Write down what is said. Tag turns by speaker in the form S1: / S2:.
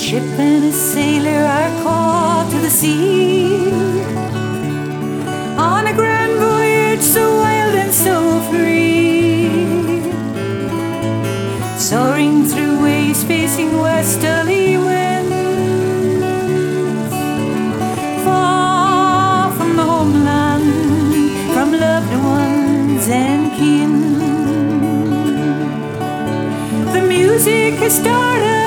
S1: ship and a sailor are called to the sea, on a grand voyage so wild and so free, soaring through waves facing westerly winds, far from the homeland, from loved ones and kin. The music has started.